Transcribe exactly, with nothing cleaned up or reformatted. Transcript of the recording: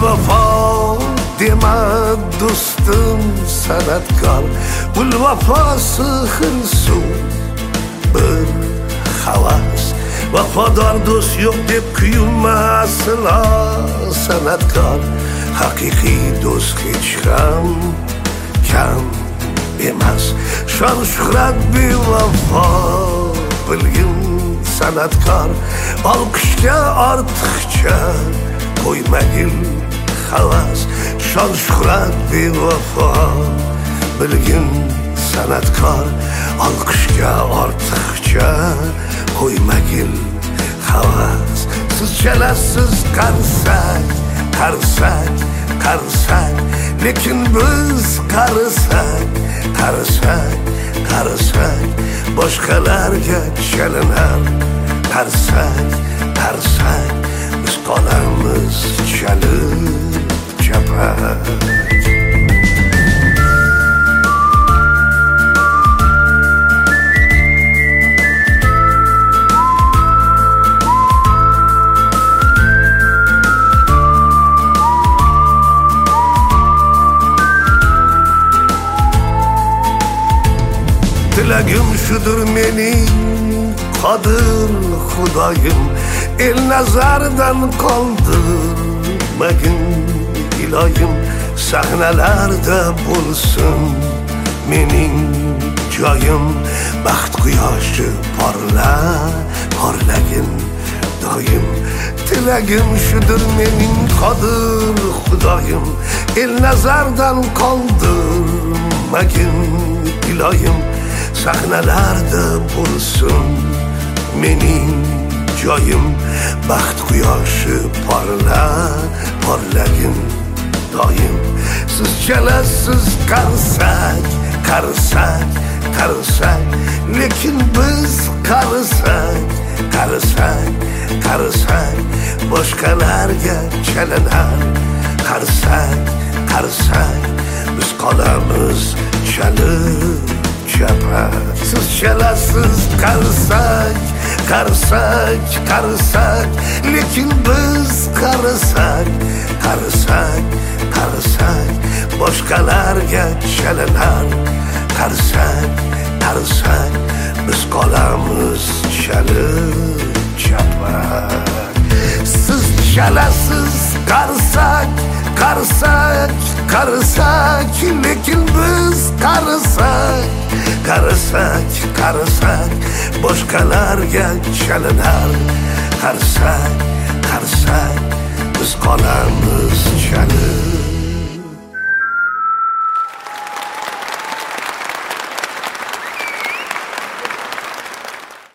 bevafo dema do'stim san'atkor, ul vafosi xilsu bir havas. Vafodor do'st yo'q deb kuyunma aslo san'atkor, haqiqiy do'st hech ham kam emas. Shon shuhrat bevafo bilgin san'atkor, olqishga ortiqcha qo'ymagin havas. Shon shuhrat bevafo bilgin san'atkor, olqishga ortiqcha qo'ymagin havas. Siz chalasiz qarsak, qarsak, qarsak, lekin biz qarisak, qarisak, qarisak, boshqalarga chalinar. Qarsak, qarsak, biz qolamiz chalib chapak. Tilagim shudur mening qodir Xudoyim, el nazaridan qoldirmagin iloyim. Sahnalarda bo'lsin mening joyim, baxt quyoshi porla, porlagin doim. Tilagim shudur mening qodir Xudoyim, el nazardan qoldirmagin iloyim. Sahnalarda bo'lsin mening joyim, baxt quyoshi porla, porlagin doim. Siz chalasiz qarsak, qarsak, qarsak, lekin biz qarisak, qarisak, qarisak, boshqalarga chalinar. Qarsak, qarsak, biz qolamiz chalib chapak. Siz chalasiz qarsak, qarsak, qarsak, lekin biz qarisak, qarisak, qarisak, boshqalarga chalinar. Qarsak, qarsak, biz qolamiz chalib chapak. Siz chalasiz qarsak, qarsak, qarsak, lekin biz qarisak, qarisak, qarisak, boshqalarga chalinar. Qarsak, qarsak, biz qolamiz chalib